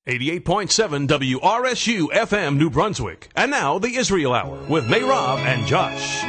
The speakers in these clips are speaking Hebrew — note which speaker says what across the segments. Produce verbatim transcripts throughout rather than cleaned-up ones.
Speaker 1: eighty-eight point seven W R S U F M New Brunswick. And now the Israel Hour with Meirav and Josh.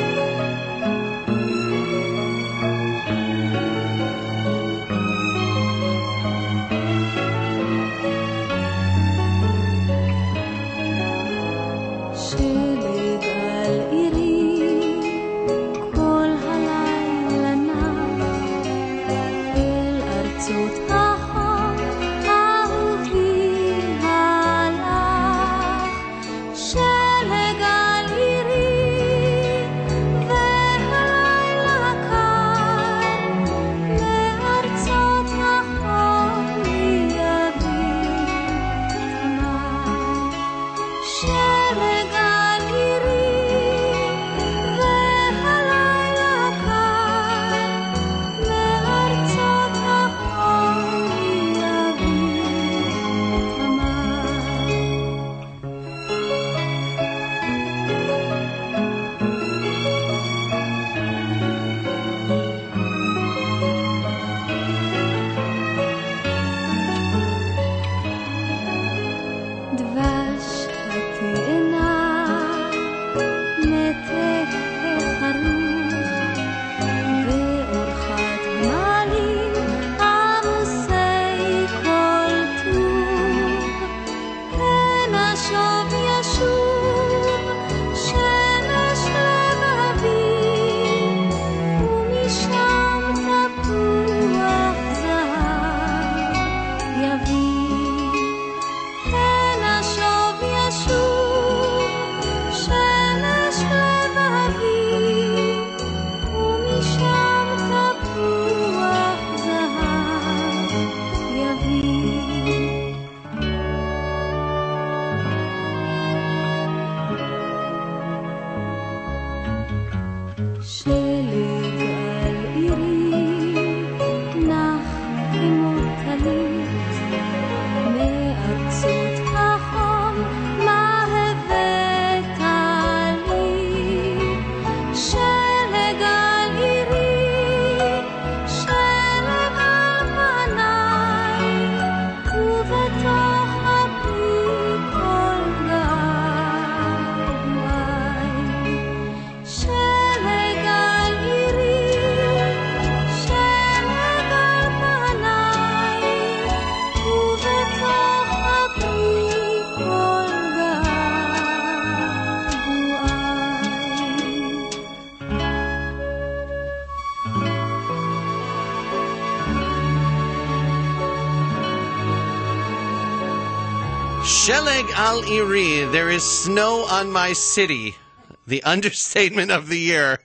Speaker 2: Sheleg al Iri, there is snow on my city. The understatement of the year.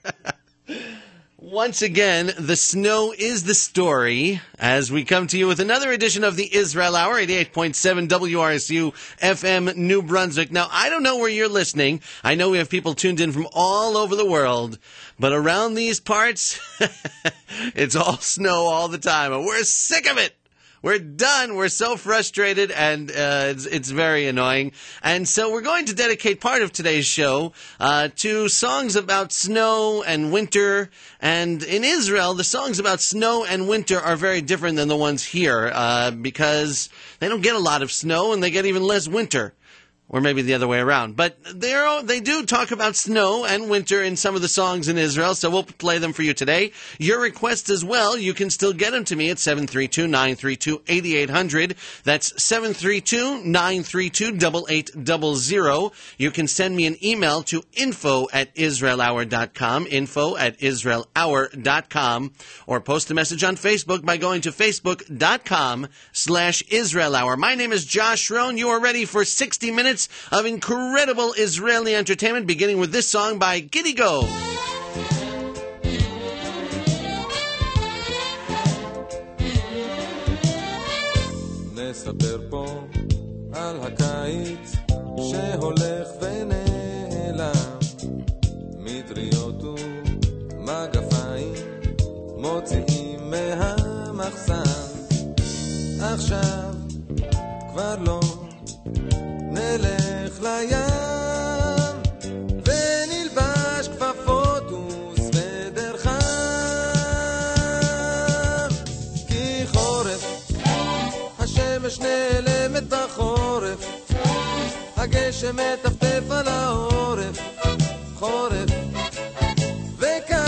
Speaker 2: Once again, the snow is the story as we come to you with another edition of the Israel Hour, eighty-eight point seven W R S U F M New Brunswick. Now, I don't know where you're listening. I know we have people tuned in from all over the world, but around these parts, it's all snow all the time, and we're sick of it. We're done. We're so frustrated, and uh, it's, it's very annoying. And so we're going to dedicate part of today's show uh, to songs about snow and winter. And in Israel, the songs about snow and winter are very different than the ones here uh, because they don't get a lot of snow, and they get even less winter. Or maybe the other way around. But they're, they do talk about snow and winter in some of the songs in Israel, so we'll play them for you today. Your requests as well, you can still get them to me at seven three two, nine three two, eight eight zero zero. That's seven three two, nine three two, eight eight zero zero. You can send me an email to info at israel hour dot com, info at israel hour dot com, or post a message on Facebook by going to facebook dot com slash Israel Hour. My name is Josh Rohn. You are ready for sixty minutes of incredible Israeli entertainment, beginning with this song by Giddy Go.
Speaker 3: נספר פה על הקיץ שהולך ונעלם, מטריות ומגפיים מוציאים מהמחסן, עכשיו כבר לא נלך לים ונלבש כפפות וסוודר חם, כי חורף השמש נעלמת נעלמת בחורף, הגשם מטפטף על העורף, חורף וקר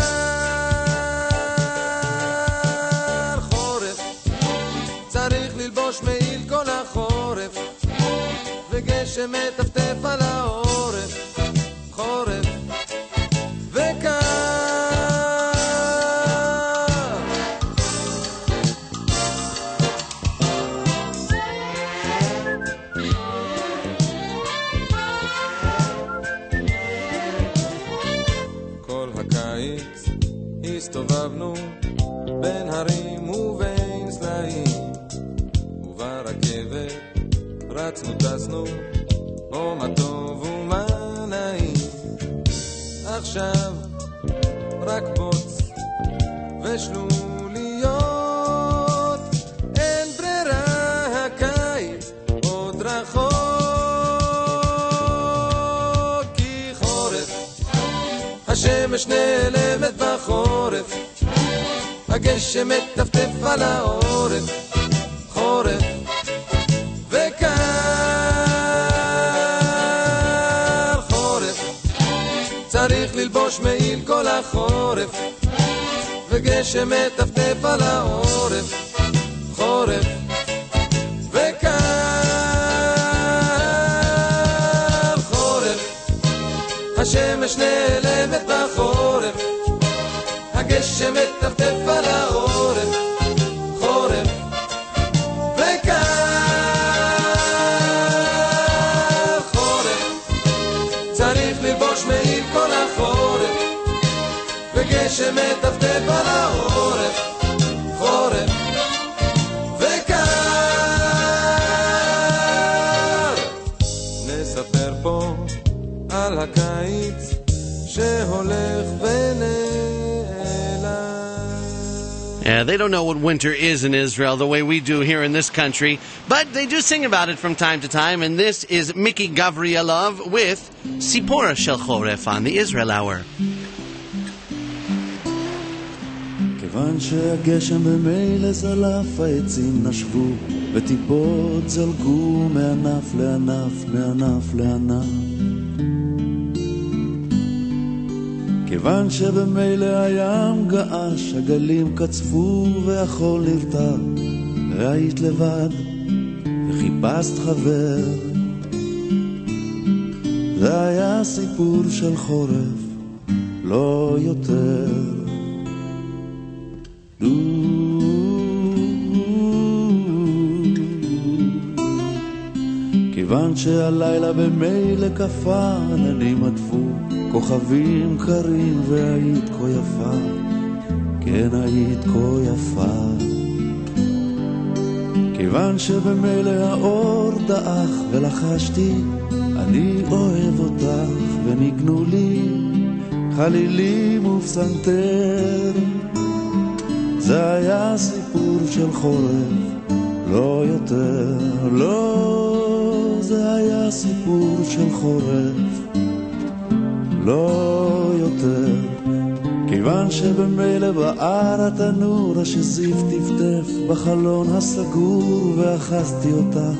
Speaker 3: חורף, צריך ללבוש מעיל כל החורף, וגשם מטפטף על העורף, חורף וקר. כל הקיץ הסתובבנו בין הרים ובין סלעים, וברכבת רצנו טסנו, או מה טוב ומה נעים. עכשיו רק בוץ ושלוליות, אין ברירה, הקיץ עוד רחוק, כי חורף, השמש נעלמת בחורף, הגשם מטפטף על העורף, חורף וקר חורף, צריך ללבוש מעיל כל החורף, וגשם מטפטף על העורף, חורף וקר חורף, השמש נעלמת בחורף, הגשם מטפטף על העורף, חורף וקר חורף, צריך ללבוש מעיל כל החורף, וגשם מטפטף על העורף, חורף וקר. נספר פה על הקיץ שהולך ונעלם.
Speaker 2: Yeah, they don't know what winter is in Israel the way we do here in this country, but they do sing about it from time to time, and this is Mickey Gavrielov with Sipora Shel Choref on the Israel Hour.
Speaker 4: כיוון שהגשם במילא זלף, העצים נשבו וטיפות זלגו מענף לענף, מענף לענף. כיוון שבמילא הים געש, הגלים קצפו והחול נרטב, והיית לבד וחיפשת חבר. זה היה סיפור של חורף, לא יותר. כיוון שהלילה במילא קפה, עננים עטפו כוכבים קרים, והיית כה יפה, כן היית כה יפה. כיוון שבמילא האור דאח ולחשתי, אני אוהב אותך, וניגנו לי חלילים ופסנתר. זה היה סיפור של חורף, לא יותר, לא, זה היה סיפור של חורף, לא יותר. כיוון שבמילא בער התנור, השזיף טפטף בחלון הסגור, ואחזתי אותך,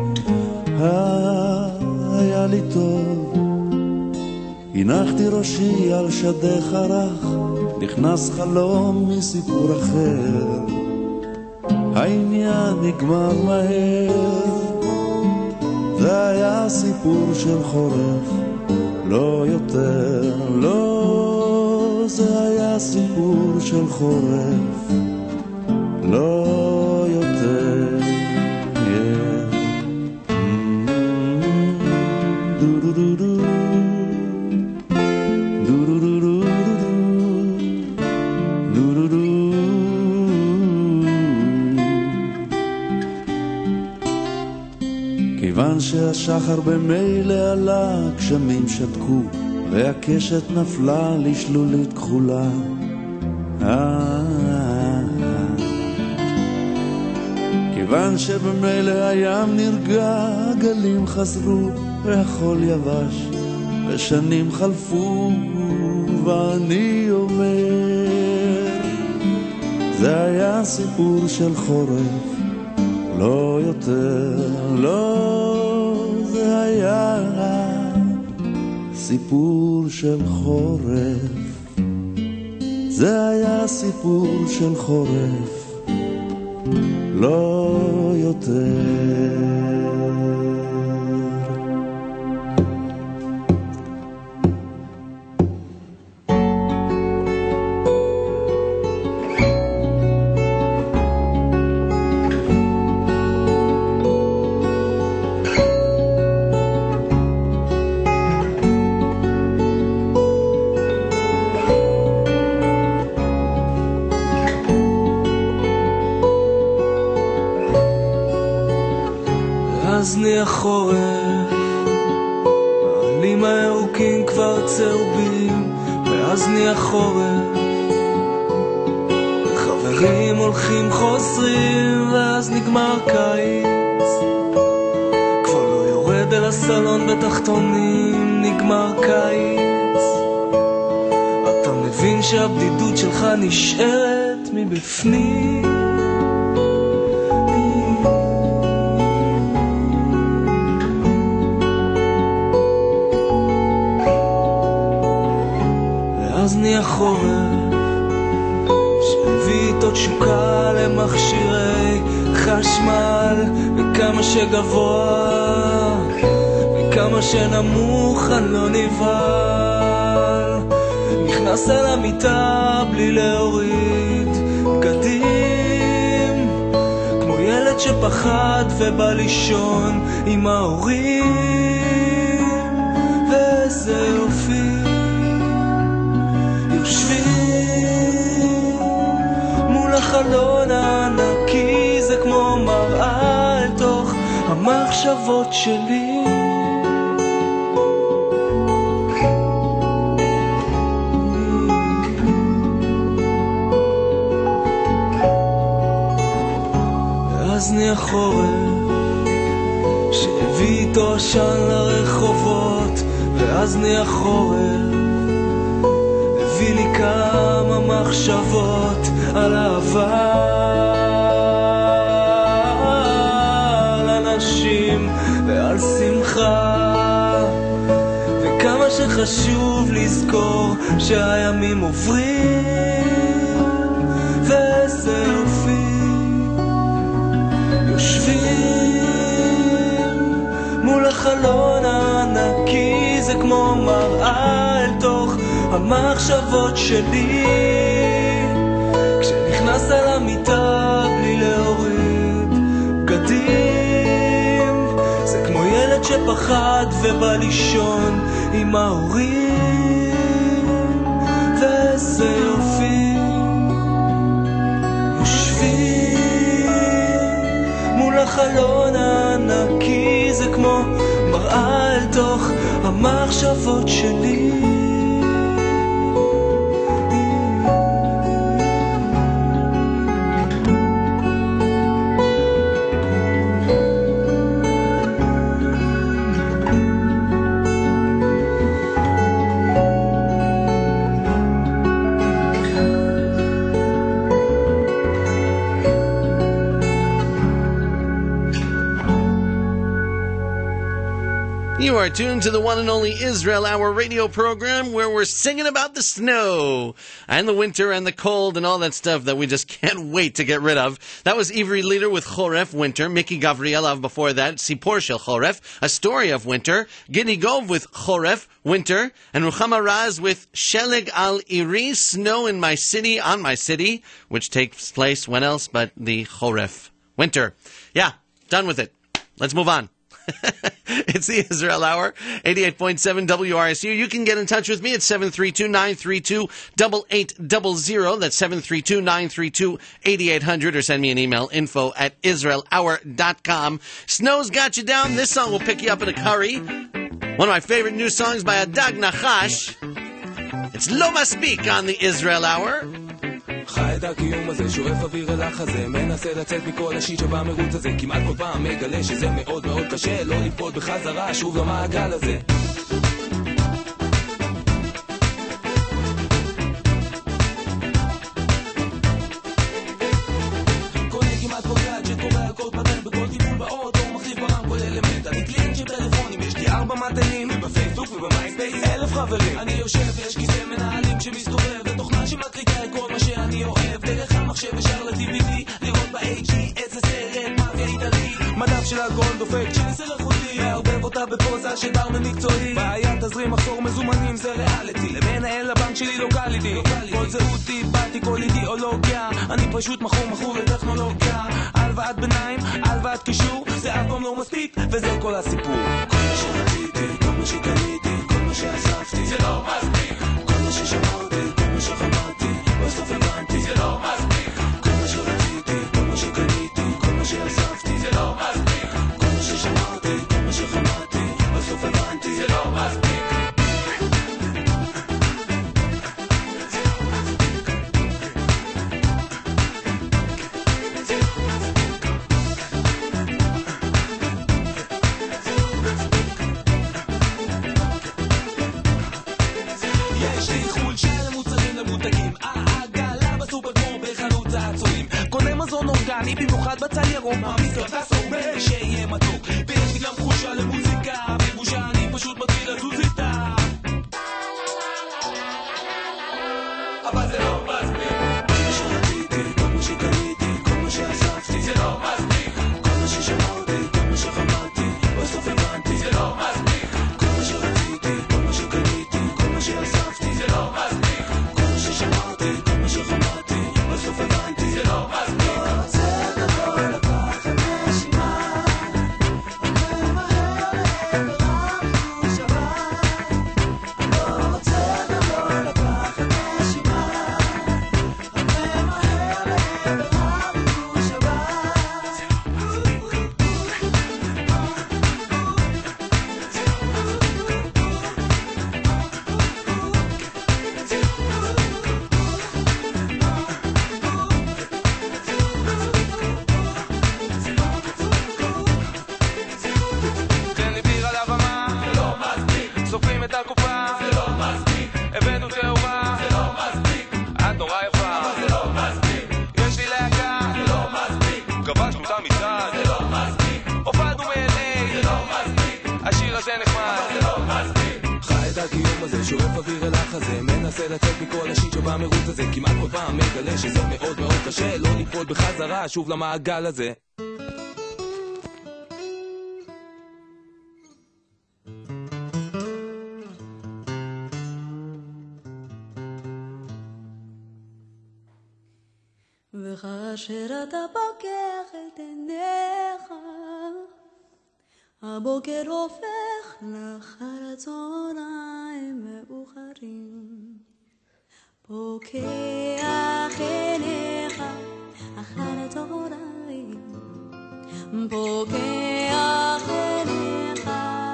Speaker 4: היה לי טוב. הנחתי ראשי על שדך הרך, נכנס חלום מסיפור אחר, העניין נגמר מהר. זה היה סיפור של חורף, לא יותר, לא, זה היה סיפור של חורף, לא יותר. כיוון שהשחר במילא עלה, גשמים שתקו והקשת נפלה לשלולית כחולה. כיוון שבמילא הים נרגע, גלים חזרו והחול יבש, ושנים חלפו ואני אומר, זה היה סיפור של חורף, לא יותר, לא, זה היה סיפור של חורף, זה היה סיפור של חורף, לא יותר.
Speaker 5: אז נהיה חורף, העלים הירוקים כבר צהובים, ואז נהיה חורף, חברים הולכים חוזרים, ואז נגמר קיץ, כבר לא יורד אל הסלון בתחתונים, נגמר קיץ, אתה מבין שהבדידות שלך נשארת מבפנים, אז נהיה חורף שהביא איתו תשוקה למכשירי חשמל, וכמה שגבוה וכמה שנמוך אני לא נבהל, נכנס אל המיטה בלי להוריד בגדים, כמו ילד שפחד ובא לישון עם ההורים, וזה יופי יושבים מול החלון הענקי, זה כמו מראה אל תוך המחשבות שלי, ואז נהיה חורף שהביא איתו עשן לרחובות, ואז נהיה חורף הביא לי כמה מחשבות על אהבה, על אנשים ועל שמחה, וכמה שחשוב לזכור שהימים עוברים, וזה יופי יושבים מול החלון הענקי, זה כמו מראה אל תוך המחשבות שלי, כשנכנס על המיטה בלי להוריד בגדים, זה כמו ילד שפחד ובא לישון עם ההורים, וזה יופי יושבים מול החלון הענקי, זה כמו מראה אל תוך המחשבות שלי,
Speaker 2: You are tuned to the one and only Israel Hour radio program, where we're singing about the snow and the winter and the cold and all that stuff that we just can't wait to get rid of. That was Ivri Leader with Choref, Winter. Mickey Gavrielov before that, Sipor Shel Choref, A Story of Winter. Giddy Gov with Choref, Winter. And Ruchama Raz with Sheleg Al Iri, Snow in My City, On My City, which takes place when else but the Choref, Winter. Yeah, done with it. Let's move on. It's the Israel Hour, eighty-eight point seven W R S U. You can get in touch with me at seven three two, nine three two, eight eight zero zero. That's seven three two, nine three two, eight eight zero zero. Or send me an email, info at israel hour dot com. Snow's got you down. This song will pick you up in a curry. One of my favorite new songs by Adag Nachash. It's Lo Maspik on the Israel Hour.
Speaker 3: חי את הקיום הזה, שואף אוויר אל החזה, מנסה לצאת מכל השיט שבמרוץ הזה, כמעט כל פעם מגלה שזה מאוד מאוד קשה, לא ליפול בחזרה שוב למעגל הזה. קונה כמעט כל יד שקורא על כל פטנט אינטרנט, אני קליינט של טלפונים, יש לי ארבע מטלים, ובפייסבוק ובמייספייס אלף חברים. אני יושב, יש כיסא מנהלים שמסתובב, ותוכנה שמקריקה את כל מה שאני אוהב, דרך המחשב ישר ל-די וי די, לראות ב-אייץ' די איזה סרט, מאפיה איטלית, מדף של אלכוהול דופק, שניסה לחותי, מערבב אותה בפוזה של ברמן מקצועי, בעיה תזרים מחסור מזומנים זה ריאליטי, למנהל הבנק שלי לוקליטי, כל זהותי, באתי, כל אידיאולוגיה, אני פשוט מכור מכור לטכנולוגיה, הלוואת ביניים, הלוואת קישור, זה אף פעם לא מספיק, וזה כל הסיפור. כל מה שרציתי, כל מה שקניתי, כל מה שאספתי, זה לא מספיק. כל מה ששמרתי, כל מה שחמרתי, בסוף הבנתי, זה לא מספיק. כל מה שרציתי, כל מה שקניתי, כל מה שאספתי, זה לא מספיק. כל מה ששמרתי, כל מה שחמרתי, בסוף הבנתי, זה לא מספיק. אני במיוחד בצל ירוק מעמיס כרטס הרבה שיהיה מתוק ויש לי גם תחושה למוזיקה בבושה אני פשוט מתחיל לזוז איתה אבל זה לא מספיק כל מה שרציתי, כל מה שקניתי, כל מה שאספתי זה לא מספיק כל מה ששמרתי, כל מה שחמרתי בסוף הבנתי זה לא מספיק כל מה שרציתי, כל מה שקניתי, כל מה שאספתי זה לא מספיק כל מה ששמרתי, כל מה שחמרתי בסוף הבנתי זה לא מספיק שורף אוויר אל החזה, מנסה לצאת מכל השיט שבמרוץ הזה כמעט כל פעם מגלה שזה מאוד מאוד קשה לא ליפול בחזרה שוב למעגל הזה
Speaker 6: וכאשר אתה פוקח את עיניך הבוקר הופך לאחר הצהריים מאוחרים פוקח עיניך אחר הצהריים פוקח עיניך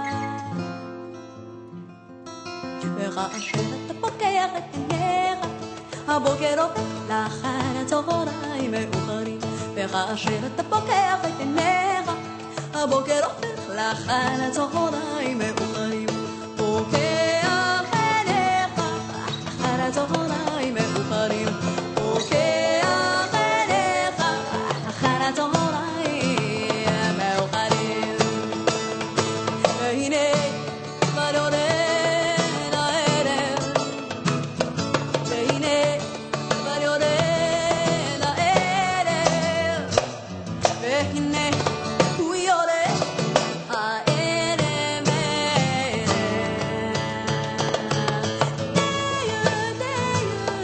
Speaker 6: וכאשר אתה פוקח את עיניך הבוקר הופך לאחר הצהריים מאוחרים וכאשר אתה פוקח את עיניך הבוקר הופך לאחר הצהריים מאוחרים פוקח עיניך אחר הצהריים מאוחרים פוקח עיניך אחר הצהריים מאוחרים והנה כבר יורד הערב והנה כבר יורד הערב והנה Yeah.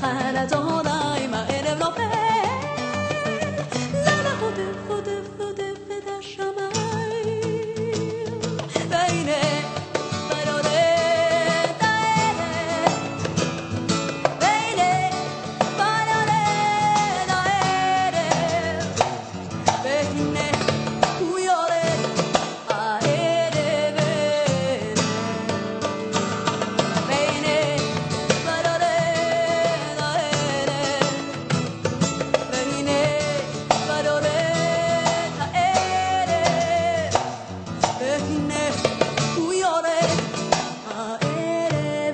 Speaker 6: הנתונה אם הערב נופל למה חוטף חוטף חוטף את השמיים והנה בלולת הערב והנה בלולת הערב והנה הוא יורד הערב והנה בלולת הערב והנה בלולת הערב והנה הוא יורד הערב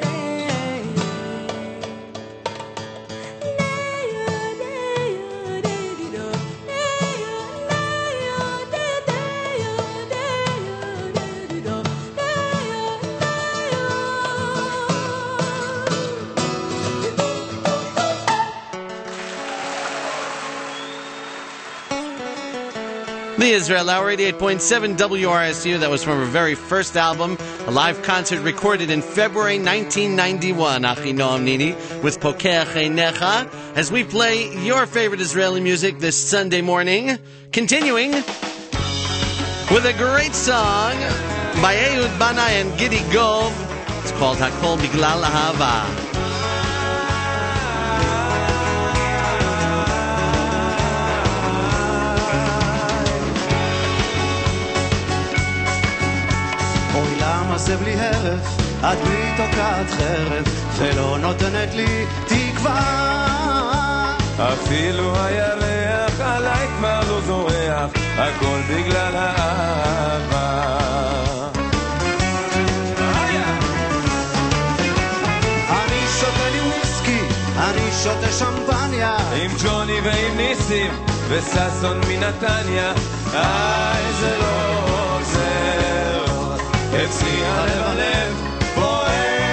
Speaker 2: The Israel Hour, eighty-eight point seven W R S U. That was from her very first album, a live concert recorded in February nineteen ninety-one. Achi Noam Nini with Pokeach Einecha. As we play your favorite Israeli music this Sunday morning, continuing with a great song by Ehud Banai and Giddy Gov. It's called Hakol Biglal Ahava.
Speaker 4: אוי למה זה בלי הרף, את בי תוקעת חרב ולא נותנת לי תקווה.
Speaker 3: אפילו הירח עליי כבר לא זורח, הכל בגלל האהבה.
Speaker 4: אני שותה לי וויסקי, אני שותה שמפניה,
Speaker 3: עם ג'וני ועם ניסים וססון מנתניה. איי זה לא עוזר, אצלי הלב הלב בוער.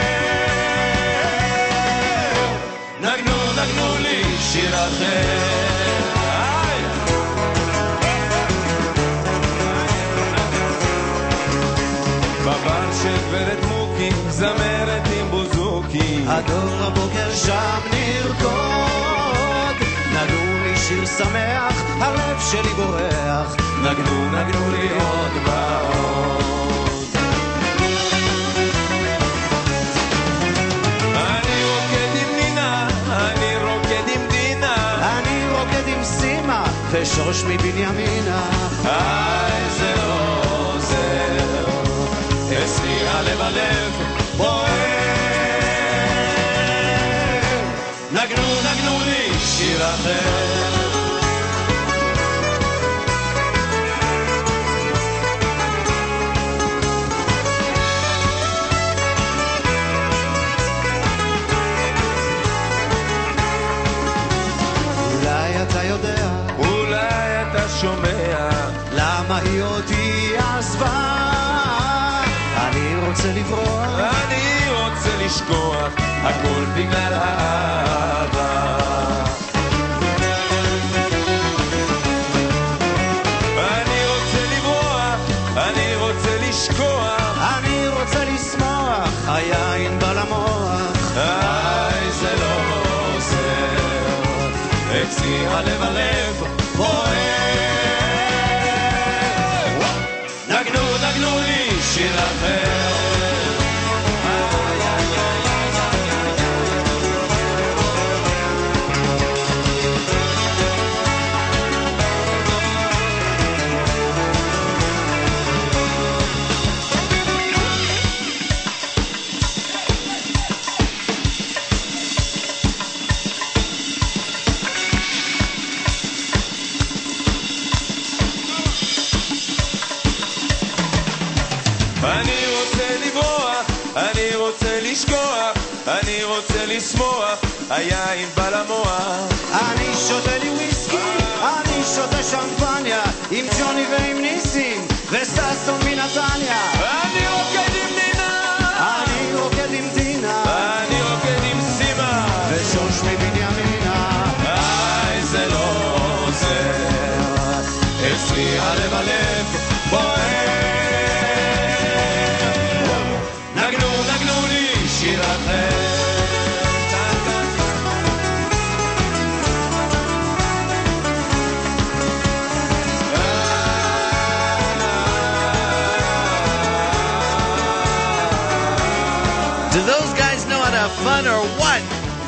Speaker 3: נגנו נגנו לי שיר אחר. איי. בבר של גברת מוקי, זמרת עם בוזוקי,
Speaker 4: הדור הבוקר שם נרקוד, נגנו לי שיר שמח, הלב שלי בורח,
Speaker 3: נגנו נגנו לי עוד ועוד. אני רוקד עם נינה, אני רוקד עם דינה,
Speaker 4: אני רוקד עם סימה ושוש מבנימינה.
Speaker 3: איי זה לא עוזר, אצלי הלב הלב בוער. נגנו נגנו לי שיר אחר.
Speaker 4: אולי אתה יודע,
Speaker 3: אולי אתה שומע,
Speaker 4: למה היא אותי עזבה. אני רוצה לברוח,
Speaker 3: אני רוצה לשכוח, הכל בגלל האהבה. אני רוצה לברוח, אני רוצה לשכוח,
Speaker 4: אני רוצה לשמוח, היין בא למוח.
Speaker 3: איי זה לא עוזר, אצלי הלב הלב בוער. נגנו נגנו לי שיר אחר. אני רוצה לברוח, אני רוצה לשכוח, אני רוצה לשמוח, היין בא למוח.
Speaker 4: אני שותה לי וויסקי, אני שותה שמפניה, עם ג'וני ועם ניסים וססון מנתניה.
Speaker 3: אני רוקד עם נינה,
Speaker 4: אני רוקד עם דינה,
Speaker 3: אני רוקד עם סימה
Speaker 4: ושוש מבנימינה.
Speaker 3: איי זה לא עוזר, אצלי הלב הלב בוער. נגנו נגנו לי שיר אחר.
Speaker 2: what?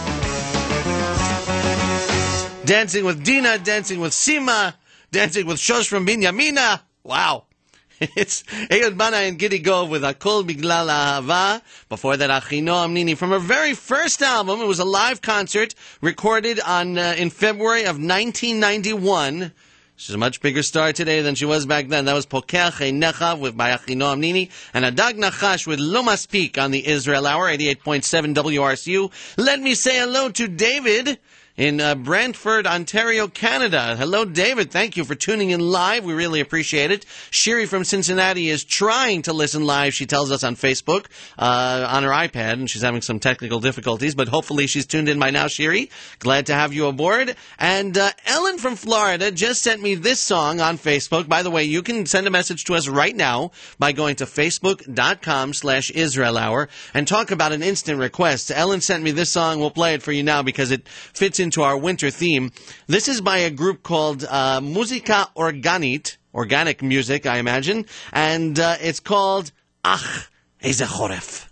Speaker 2: Dancing with Dina, dancing with Sima, dancing with Shosh from Binyamina. Wow. It's Ehud Bana and Giddy Gov with Hakol Biglal Ahava. Before that, Achinoam Nini from her very first album. It was a live concert recorded on uh, in February of nineteen ninety-one. She's a much bigger star today than she was back then. That was Pokeach Einecha with by Achinoam Nini and Adag Nachash with Lo Maspik on the Israel Hour, eighty-eight point seven W R C U. Let me say hello to David in uh, Brantford, Ontario, Canada. Hello, David. Thank you for tuning in live. We really appreciate it. Shiri from Cincinnati is trying to listen live, she tells us on Facebook, uh, on her iPad, and she's having some technical difficulties, but hopefully she's tuned in by now, Shiri. Glad to have you aboard. And uh, Ellen from Florida just sent me this song on Facebook. By the way, you can send a message to us right now by going to facebook.com slash Israel Hour and talk about an instant request. Ellen sent me this song. We'll play it for you now because it fits in into our winter theme. This is by a group called uh, Musica Organit, organic music, I imagine, and uh, it's called Ach Eze Choref.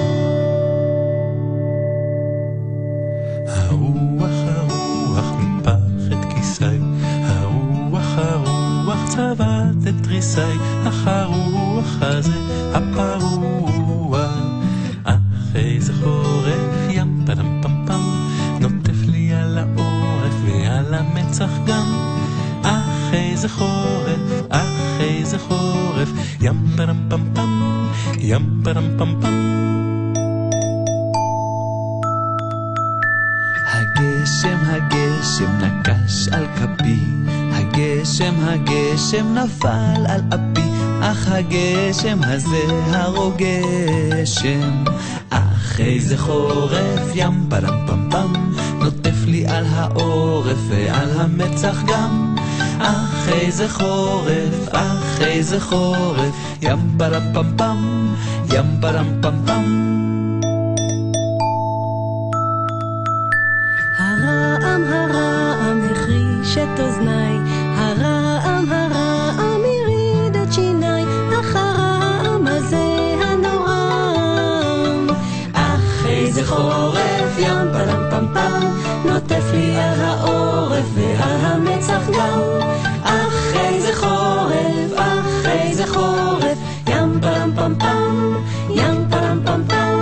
Speaker 5: הרוח הרוח ניפח את כיסי, הרוח הרוח צבט את תריסי, אך הרוח הזה הפרוע, אך איזה חורף ים פדם פם פם, נוטף לי על העורף ועל המצח גם, אך איזה חורף, אך איזה חורף, ים פדם פם פם, ים פדם פם פם.
Speaker 7: הגשם הגשם נקש על כפי, הגשם הגשם נפל על אפי, אך הגשם הזה הרוגשם, אך איזה חורף ים פדם פם פם, נוטף לי על העורף ועל המצח גם, אך איזה חורף, אך איזה חורף, ים פדם פם פם, ים פדם פם פם.
Speaker 6: הרעם הרעם החריש את אוזניי, הרעם הרעם הריד את שיניי, אך הרעם הזה הנורם, אך איזה חורף ים פדם פם פם, נוטף לי על העורף ועל המצח גם, אך איזה חורף, אך איזה חורף, ים פדם פם פם, ים פדם פם פם.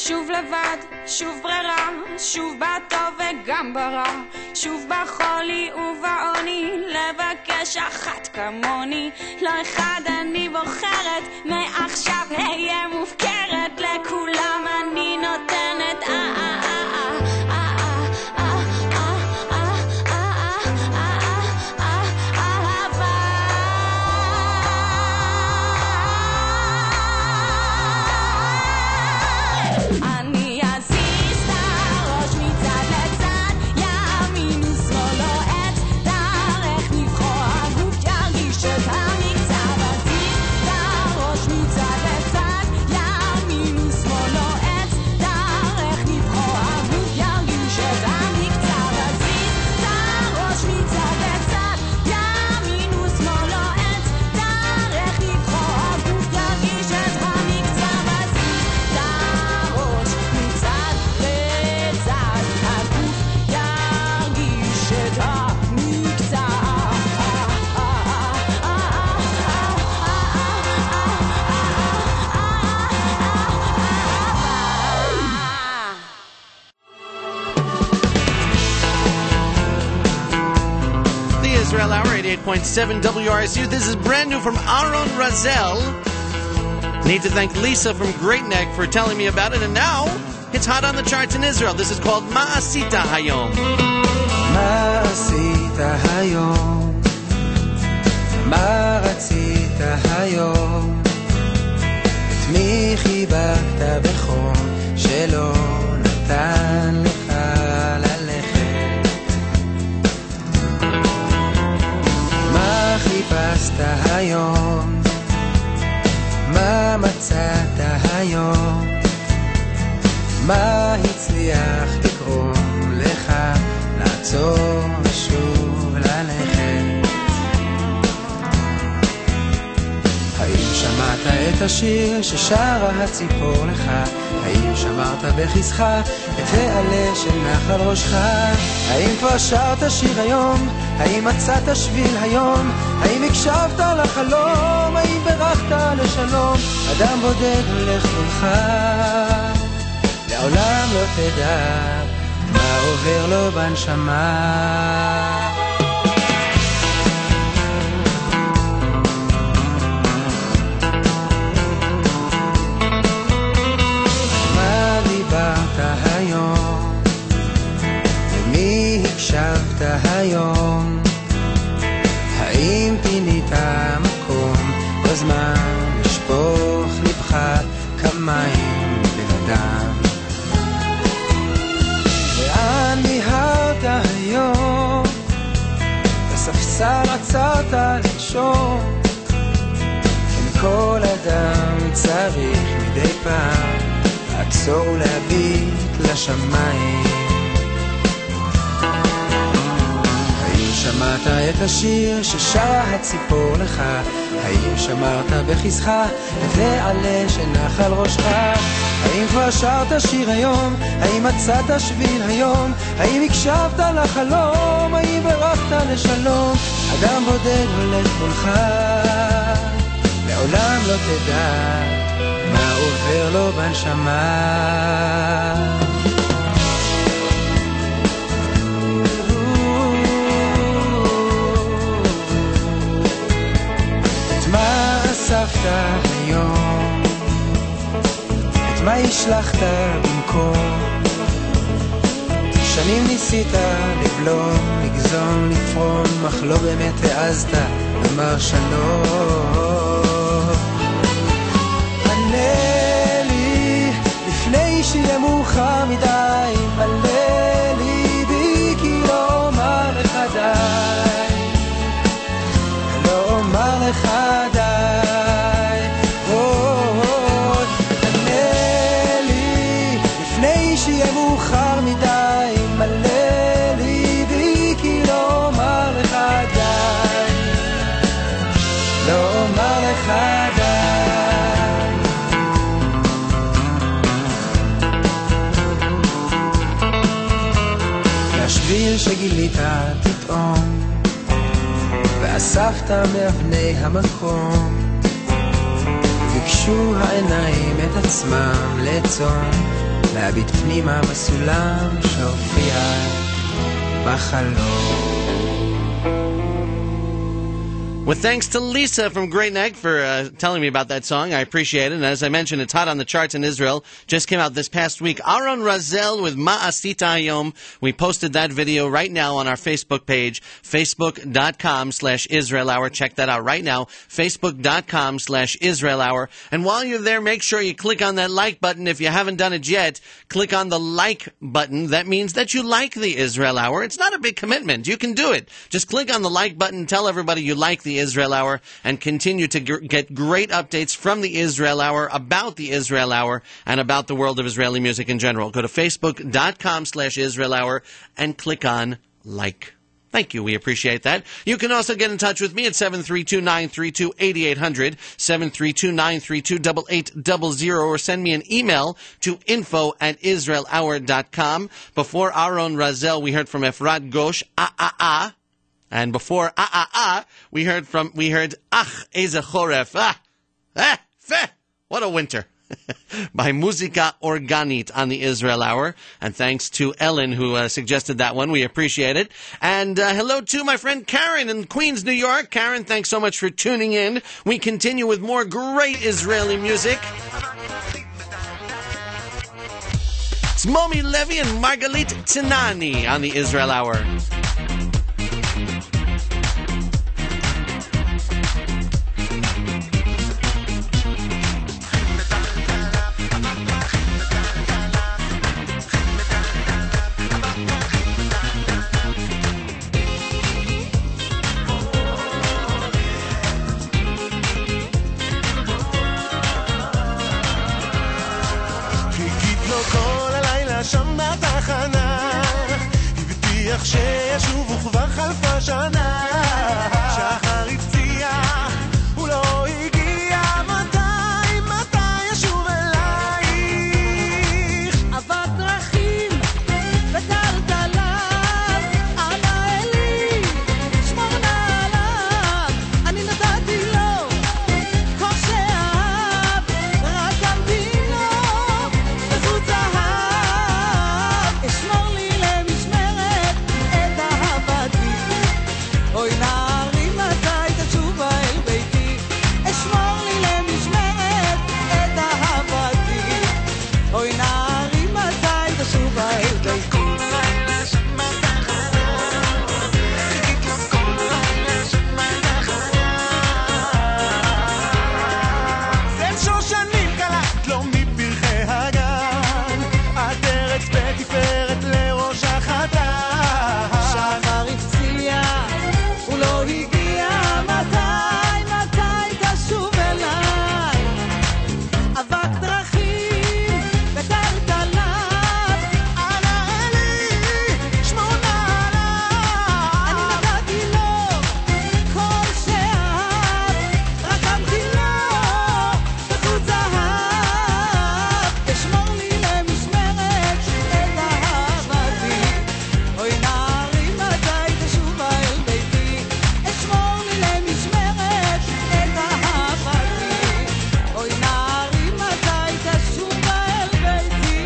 Speaker 8: שוב לבד, שוב ברירה, שוב בטוב וגם ברע, שוב בחולי ובעוני, לבקש אחת כמוני, לא אחד אני בוחרת, מעכשיו היה מופקרת, לכולם אני נותנת אה אה אה אה
Speaker 2: eighty-eight point seven W R S U. This is brand new from Aaron Razel. Need to thank Lisa from Great Neck for telling me about it. And now, it's hot on the charts in Israel. This is called Ma'asita Hayom.
Speaker 9: Ma'asita Hayom, Ma'atzita Hayom, את מי חיבקת בחום שלא נתן לך ללכת. מה חיפשת היום? מה מצאת היום? מה הצליח לגרום לך לעצור ושוב ללכת? האם שמעת את השיר ששרה הציפור לך? האם שמרת בכיסך את העלה של נחל ראשך? האם כבר שרת שיר היום? האם מצאת שביל היום? האם הקשבת לחלום? האם ברחת לשלום? אדם בודד הולך מולך, לעולם לא תדע מה עובר לו בנשמה. מה דיברת היום? למי הקשבת היום? האם פינית מקום בזמן לשפוך לבך כמים בן אדם? לאן מיהרת היום? בספסל עצרת לנשום? כן, כל אדם צריך מדי פעם לעצור ולהביט לשמיים. שמעת את השיר ששרה הציפור לך? האם שמרת בכיסך את העלה של נחל ראשך? האם כבר שרת שיר היום? האם מצאת שביל היום? האם הקשבת לחלום? האם ברחת לשלום? אדם בודד הולך מולך, לעולם לא תדע מה עובר לו בנשמה. מה אספת היום? את מה השלחת במקום? שנים ניסית לבלום, לגזום, לפרום, אך לא באמת העזת לומר שלום. ענה לי לפני שיהיה מאוחר מדי, עלה לי בי כי לא אומר לך די, לא אומר לך די. עוד ענה לי לפני שיהיה מאוחר מדי, מלא לי בי כי לא אומר לך די, לא אומר לך די. השביל שגילית תטעום ואספת מאבני המקום, ביקשו העיניים את עצמם לצום, להביט פנימה בסולם שהופיע בחלום.
Speaker 2: With thanks to Lisa from Great Neck for uh, telling me about that song. I appreciate it. And as I mentioned, it's hot on the charts in Israel. Just came out this past week. Aaron Razel with Ma'asita Hayom. We posted that video right now on our Facebook page, facebook.com slash Israel Hour. Check that out right now, facebook.com slash Israel Hour. And while you're there, make sure you click on that like button. If you haven't done it yet, click on the like button. That means that you like the Israel Hour. It's not a big commitment. You can do it. Just click on the like button. Tell everybody you like the Israel Hour and continue to g- get great updates from the Israel Hour about the Israel Hour and about the world of Israeli music in general. Go to facebook.com slash Israel Hour and click on like. Thank you. We appreciate that. You can also get in touch with me at seven three two, nine three two, eight eight zero zero, seven three two, nine three two, eight eight zero zero, or send me an email to info at israel hour dot com. Before Aaron Razel, we heard from Efrat Gosh, ah, ah, ah. And before ah ah ah, we heard from we heard Ach Eze Choref, ah, eh, feh, what a winter, by Muzika Organit on the Israel Hour. And thanks to Ellen who uh, suggested that one. We appreciate it. And uh, hello to my friend Karen in Queens, New York. Karen, thanks so much for tuning in. We continue with more great Israeli music. It's Momi Levy and Margalit Tzinani on the Israel Hour.
Speaker 10: שם בתחנה הבטיח שישוב וכבר חלפה שנה שחר הפציע הוא לא הגיע מתי מתי ישוב אלייך
Speaker 11: עבר דרכים וטלטליו אנא אלי שמור נעליו אני נתתי לו כל שאהב רק המדינו וזו זהב אשמור לי למשמרת את אהבתי אוי נערי מתי תשובה אל ביתי אשמור לי למשמרת את אהבתי אוי נערי מתי תשובה אל ביתי
Speaker 10: צל שושנים קלט לו מפרחי הגן את ארץ בתפארת לראש החתן
Speaker 11: שחר הפציע הוא לא הגיע מתי מתי תשוב אליי אבק דרכים וטלטליו
Speaker 10: אנא אלי שמור נעליו
Speaker 11: אני נתתי לו כל שאהב רק המדינו וזו זהב אשמור לי למשמרת את אהבתי אוי נערי מתי תשובה אל ביתי אשמור לי למשמרת את אהבתי אוי נערי מתי תשובה אל ביתי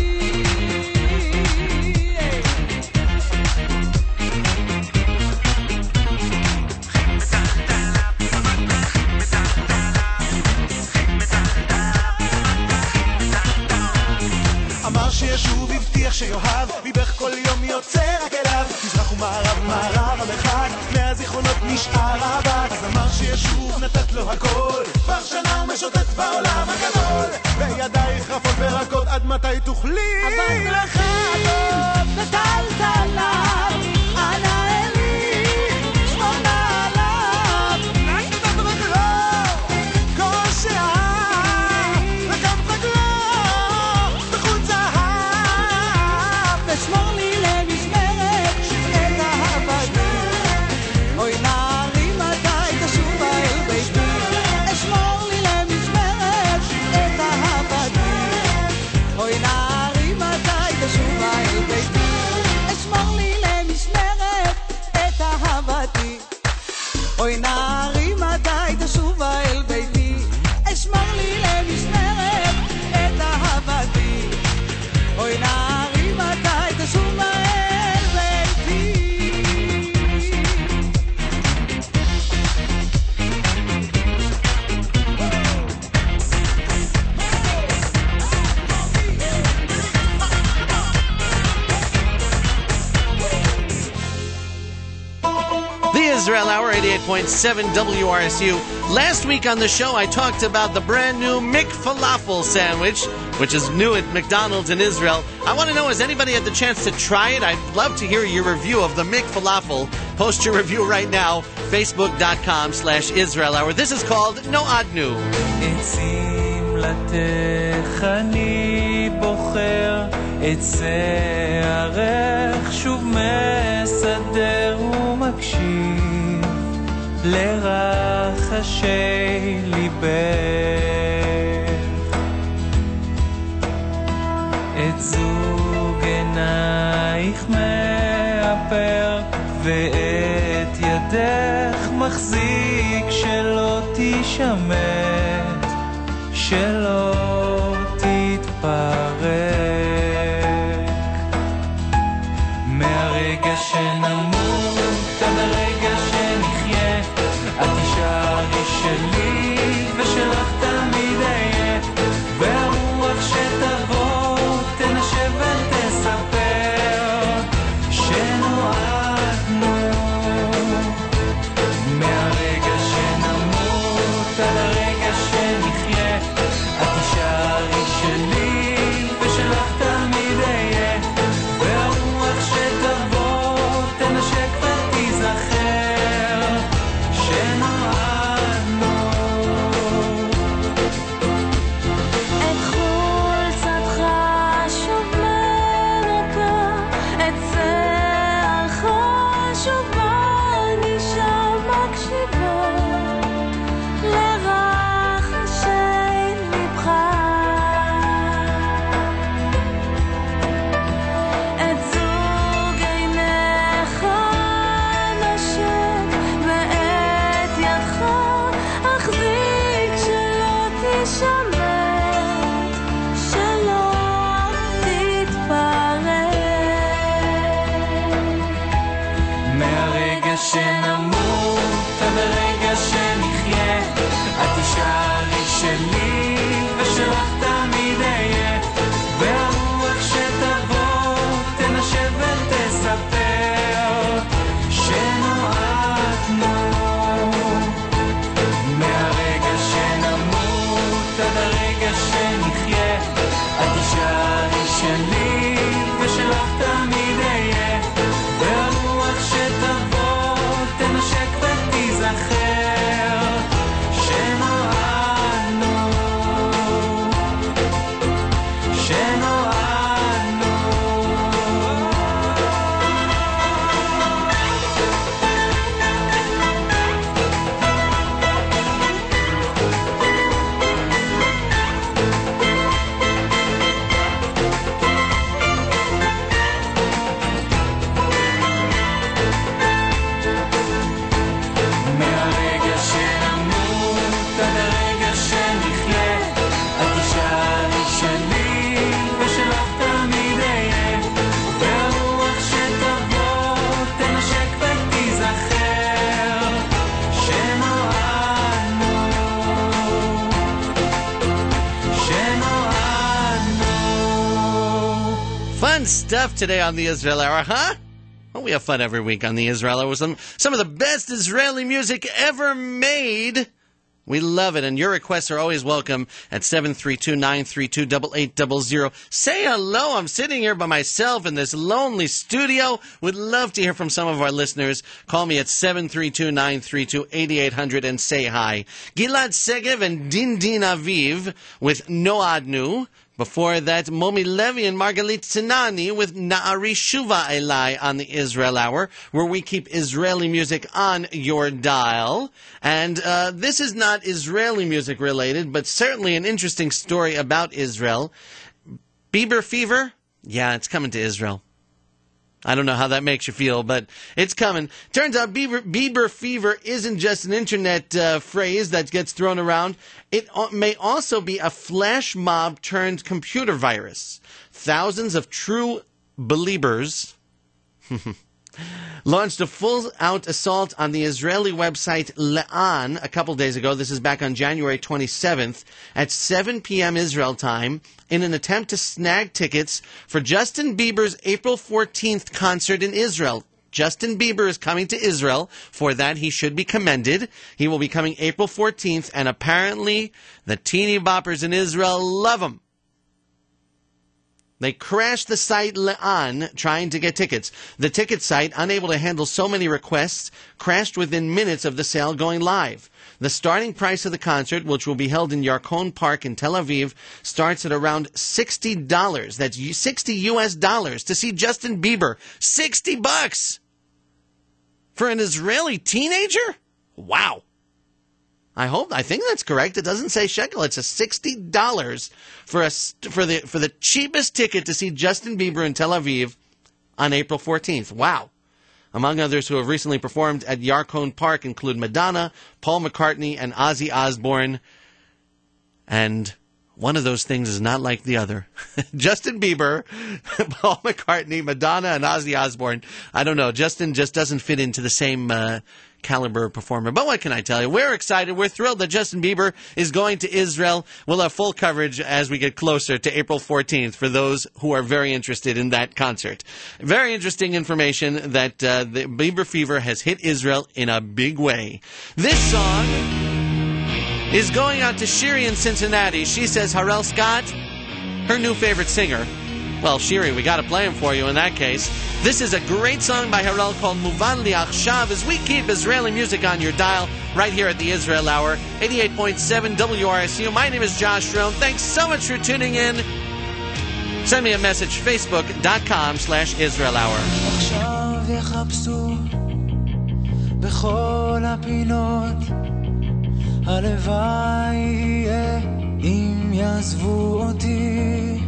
Speaker 10: אמר שישוב הבטיח שיאהב ויבך כל יום יוצא רק אליו מזרח ומערב מערב המרחק מהזיכרונות נשאר אבק אז אמר שישוב נתת לו הכל כבר שנה הוא משוטט בעולם הגדול בידייך רפות ורקות עד מתי תוכלי
Speaker 11: עבר דרכים וטלטליו אנא אלי שמור נעליו
Speaker 10: נתת רגלו כל שאהב לקם רגלו בחוט זהב
Speaker 11: ושמור לי למשמרת את אהבתי אוי נערי מתי תשובה אל ביתי אשמור לי למשמרת את אהבתי אוי נערי מתי תשובה אל ביתי אשמור לי למשמרת
Speaker 2: Israel Hour, eighty-eight point seven W R S U. Last week on the show, I talked about the brand new McFalafel sandwich, which is new at McDonald's in Israel. I want to know, has anybody had the chance to try it? I'd love to hear your review of the McFalafel. Post your review right now, facebook.com slash Israel Hour. This is called No Adnu.
Speaker 5: עצים לתך אני בוחר, עצי ערך שוב מסדר ומקשיב לרחשי ליבך. את זוג עינייך מאפר ואת ידך מחזיק שלא תשמט, שלא תתפרק. מהרגע שנמות עד הרגע שנחיה, את תישארי שלי ושלך תמיד אהיה, והרוח שתבוא תנשב ותספר שנועדנו. מהרגע שנמות עד הרגע שנחיה, את תישארי שלי ושלך תמיד אהיה, והרוח שתבוא תנשק ותיזכר שנועדנו.
Speaker 8: את חולצתך שוב מנקה, את שערך שוב אני שם מקשיבה לרחשי ליבך. את זוג עיניך נשק ואת ידך אחזיק שלא תשמט, שלא תתפרק.
Speaker 5: מהרגע שנמות עד הרגע שנחיה, את תישארי שלי ושלך תמיד אהיה, והרוח שתבוא תנשב ותספר שנועדנו. מהרגע שנמות עד הרגע שנחיה, את תישארי שלי ושלך תמיד אהיה, והרוח שתבוא תנשק ותיזכר שנועדנו, שנועדנו. מהרגע שנמות עד הרגע שנחיה, את תישארי שלי ושלך תמיד אהיה, והרוח שתבוא תנשק ותיזכר שנועדנו, שנועדנו.
Speaker 2: Fun stuff today on the Israel Hour, huh? Well, we have fun every week on the Israel Hour with some, some of the best Israeli music ever made. We love it, and your requests are always welcome at seven three two, nine three two, eight eight zero zero. Say hello. I'm sitting here by myself in this lonely studio. Would love to hear from some of our listeners. Call me at seven three two, nine three two, eight eight zero zero and say hi. Gilad Segev and Din Din Aviv with No Adnu. Before that, Momi Levy and Margalit Tsinani with Na'ari Shuva Elai on the Israel Hour, where we keep Israeli music on your dial. And uh, this is not Israeli music related, but certainly an interesting story about Israel. Bieber fever? Yeah, it's coming to Israel. I don't know how that makes you feel, but it's coming. Turns out Bieber, Bieber fever isn't just an internet uh, phrase that gets thrown around. It may also be a flash mob turned computer virus. Thousands of true believers launched a full-out assault on the Israeli website Le'an a couple days ago. This is back on January twenty-seventh at seven p.m. Israel time in an attempt to snag tickets for Justin Bieber's April fourteenth concert in Israel. Justin Bieber is coming to Israel. For that, he should be commended. He will be coming April fourteenth, and apparently the teeny boppers in Israel love him. They crashed the site Le'an trying to get tickets. The ticket site, unable to handle so many requests, crashed within minutes of the sale going live. The starting price of the concert, which will be held in Yarkon Park in Tel Aviv, starts at around sixty dollars. That's sixty U S dollars to see Justin Bieber. sixty bucks for an Israeli teenager? Wow. I hope, I think that's correct. It doesn't say shekel. It's a sixty dollars for a, for the, for the cheapest ticket to see Justin Bieber in Tel Aviv on April fourteenth. Wow. Among others who have recently performed at Yarkon Park include Madonna, Paul McCartney, and Ozzy Osbourne. And one of those things is not like the other. Justin Bieber, Paul McCartney, Madonna, and Ozzy Osbourne. I don't know. Justin just doesn't fit into the same uh, caliber performer. But what can I tell you? We're excited. We're thrilled that Justin Bieber is going to Israel. We'll have full coverage as we get closer to April fourteenth for those who are very interested in that concert. Very interesting information that uh, the Bieber fever has hit Israel in a big way. This song is going out to Shiri in Cincinnati. She says Harel Scott, her new favorite singer. Well, Shiri, we got to play him for you in that case. This is a great song by Harel called Muvan Li Achshav as we keep Israeli music on your dial right here at the Israel Hour, eighty-eight point seven W R S U. My name is Josh Rome. Thanks so much for tuning in. Send me a message, facebook.com slash Israel Hour.
Speaker 3: עכשיו יחפשו בכל הפינות הלוואי יהיה אם יעזבו אותי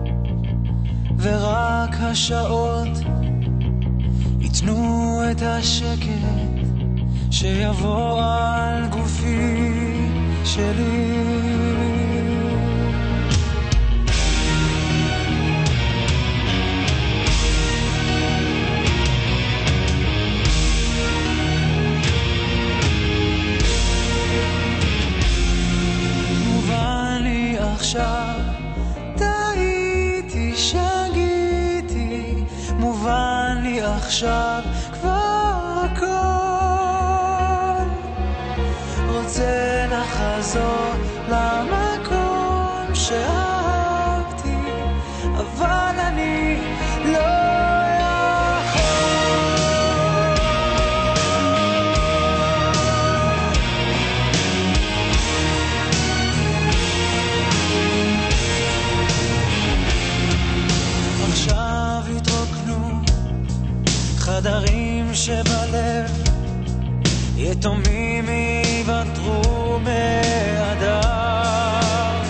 Speaker 3: ורק השעות יתנו את השקט שיבוא על גופי שלי מובן לי עכשיו טעיתי שגיתי מובן לי עכשיו כבר הכל רוצה לחזור למקום שאהבתי אבל אני לא חדרים שבלב יתומים יוותרו מאדם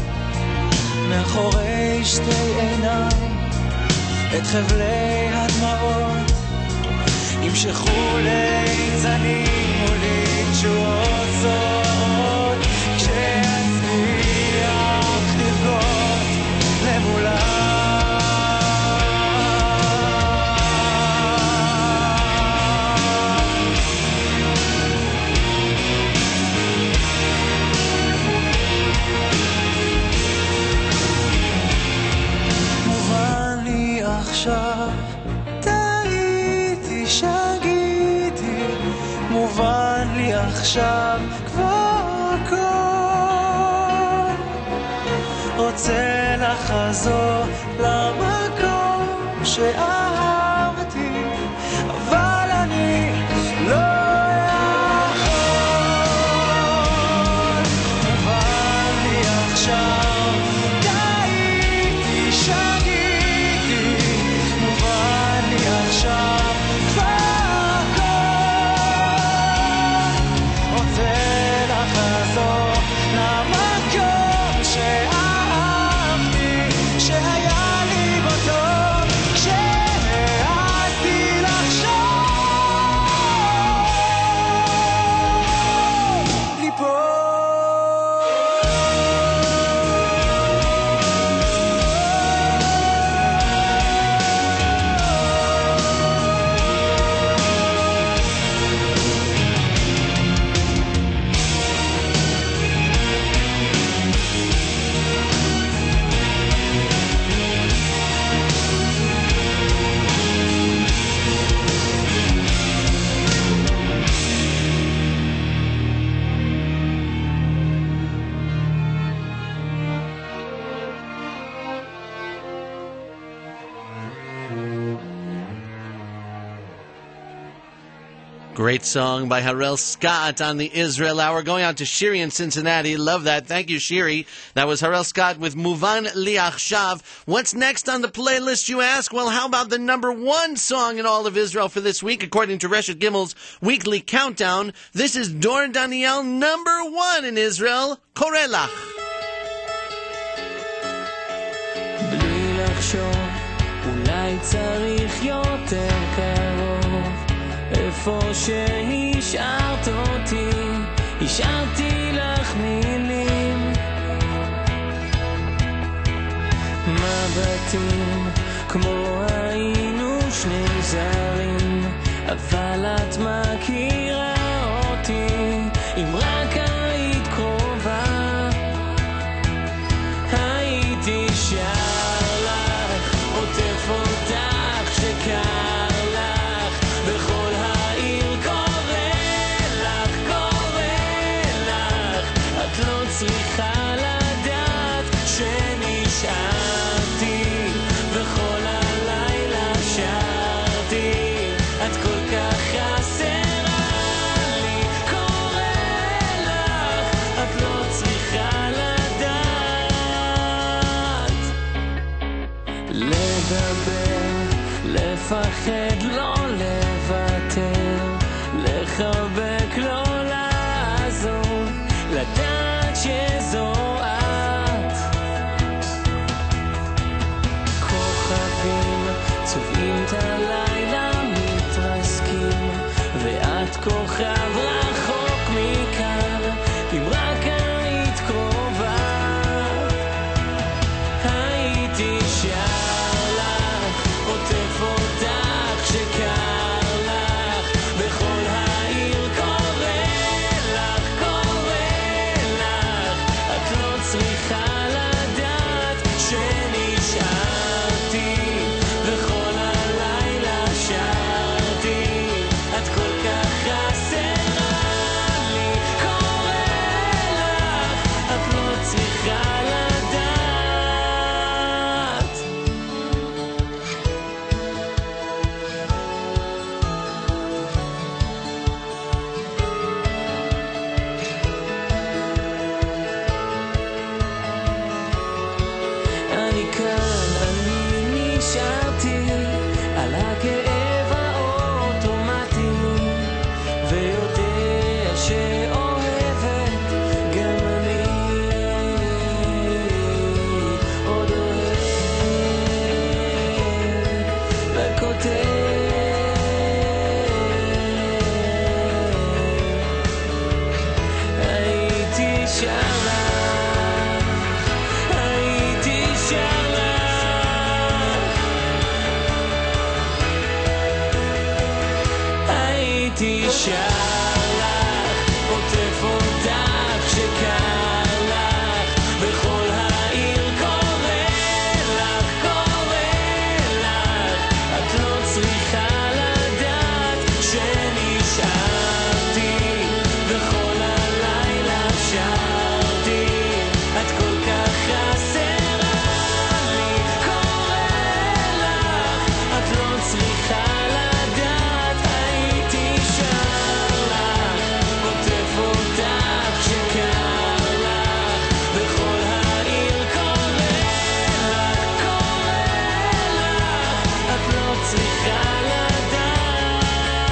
Speaker 3: מאחורי שתי עיניים את חבלי הדמעות ימשכו ליצנים מולי תשועות זוהרות כשאצליח לבגוד למולה עכשיו טעיתי שגיתי מובן לי עכשיו כבר הכל רוצה לחזור למקום שאהבתי אבל אני לא יכול מובן לי עכשיו טעיתי שגיתי עכשיו כבר הכל רוצה לחזור למקום שאהבתי שהיה לי בו טוב כשהייתי
Speaker 2: Great song by Harel Scott on the Israel Hour. Going out to Shiri in Cincinnati. Love that. Thank you, Shiri. That was Harel Scott with Muvan Li Achshav. What's next on the playlist, you ask? Well, how about the number one song in all of Israel for this week, according to Reshet Gimmel's weekly countdown? This is Dor Daniel, number one in Israel, Korelach.
Speaker 3: בלי לחשוב, אולי צריך יותר קרוב. איפה שהשארת אותי, השארתי לך מילים, מבטים כמו היינו שני זרים, אבל את מכירה אותי, אם רק היית קרובה, הייתי שר לך, עוטף אותך שקר לך, בכל העיר קורא לך, קורא לך, את לא צריכה לדעת שנשארתי, וכל הלילה שרתי, את כל כך חסרה לי, קורא לך, את לא צריכה לדעת, לדבר, לפחד, לא לוותר, לחבק, לא לעזור, לדעת שזו את. כוכבים צובעים את הלילה, מתרסקים, ואת כוכב רחוק מכאן, אם רק היית קרובה, הייתי שר לך, עוטף אותך שקר לך, בכל העיר קורא לך, קורא לך, את לא צריכה לדעת שנשארתי, וכל הלילה שרתי, את כל כך חסרה לי, קורא לך, את לא צריכה לדעת. אני כאן, אני נשארתי על הכאב האוטומטי, ויודע שאוהבת גם אני עוד אוהב, וכותב הייתי שר לך, הייתי שר לך, הייתי שר לך, עוטף אותך שקר לך, בכל העיר קורא לך, קורא לך, את לא צריכה לדעת שנשארתי, בכל הלילה שרתי, את כל כך חסרה לי, קורא לך, את לא צריכה לדעת, הייתי שר לך, עוטף אותך שקר לך, בכל העיר קורא לך, קורא לך, את לא צריכה לדעת.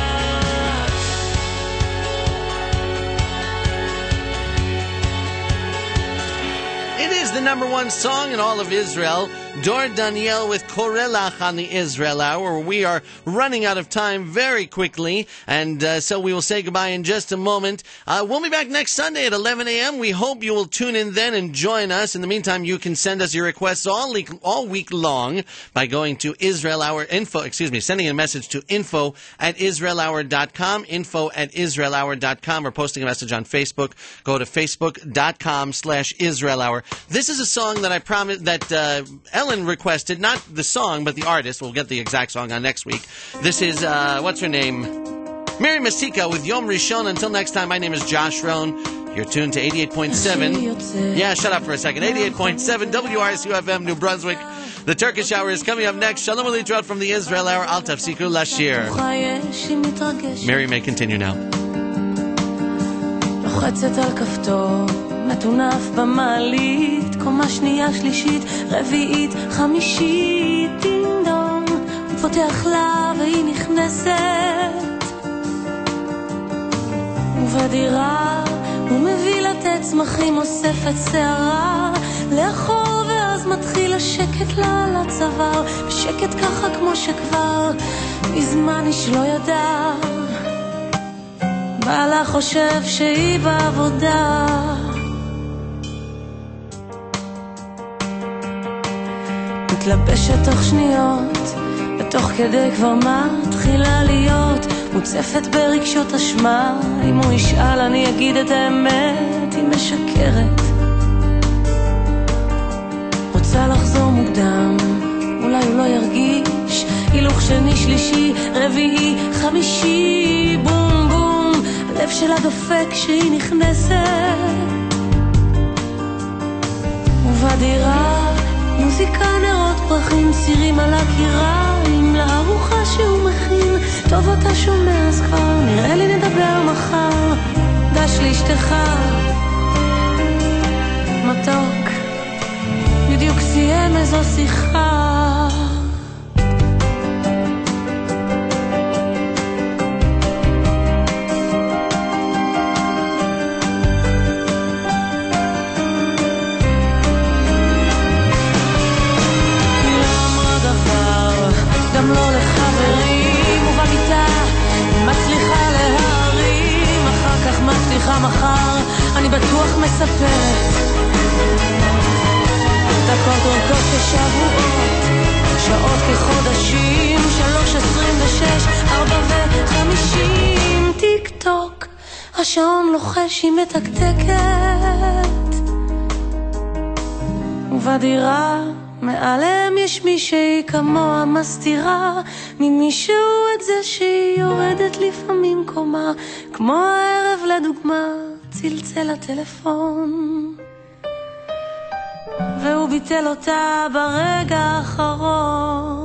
Speaker 2: It is the number one song in all of Israel. Dor Daniel with Korelach on the Israel Hour. We are running out of time very quickly, and uh, so we will say goodbye in just a moment. Uh, we'll be back next Sunday at eleven a.m. We hope you will tune in then and join us. In the meantime, you can send us your requests all week, all week long by going to Israel Hour info, excuse me, sending a message to info at israel hour dot com, info at israel hour dot com, or posting a message on Facebook. Go to facebook.com slash Israel Hour. This is a song that I promised that uh, Ellen requested, not the song, but the artist. We'll get the exact song on next week. This is, uh, what's her name? Miri Masika with Yom Rishon. Until next time, my name is Josh Rohn. You're tuned to eighty-eight point seven. Yeah, shut up for a second. eighty-eight point seven W R S U F M, New Brunswick. The Turkish Hour is coming up next. Shalom Alitrot from the Israel Hour. Al tafsiku lashir. Mary may continue now.
Speaker 12: לוחצת על כפתור, מטונף במעלית, קומה שנייה, שלישית, רביעית, חמישית, דינדום, הוא פותח לה והיא נכנסת. ובדירה הוא מביא לתת צמחים, אוסף את שערה לאחור, ואז מתחיל השקט לה על הצוואר, בשקט ככה כמו שכבר מזמן איש לא ידע. בעלה חושב שהיא בעבודה, מתלבשת תוך שניות, ותוך כדי כבר מתחילה להיות מוצפת ברגשות אשמה. אם הוא ישאל אני אגיד את האמת, היא משקרת. רוצה לחזור מוקדם, אולי הוא לא ירגיש, הילוך שני, שלישי, רביעי, חמישי, בום בום, הלב שלה דופק כשהיא נכנסת. ובדירה מוזיקה, נרות, פרחים, צירים על הקירה, עם לארוחה שהוא מכין. טוב אתה שומע אז כבר, נראה לי נדבר מחר. גש לאשתך מתוק, בדיוק סיים איזו שיחה. גם לא לחברים, ובמיטה מצליחה להרים, אחר כך מצליחה מחר, אני בטוח מספרת. דקות אורכות כשבועות, שעות כחודשים, שלוש עשרים ושש, ארבע וחמישים, טיק טוק, השעון לוחש היא מתקתקת. ובדירה מעליהם יש מישהי כמוה מסתירה ממישהו את זה שהיא יורדת לפעמים קומה, כמו הערב לדוגמה צלצל הטלפון והוא ביטל אותה ברגע האחרון.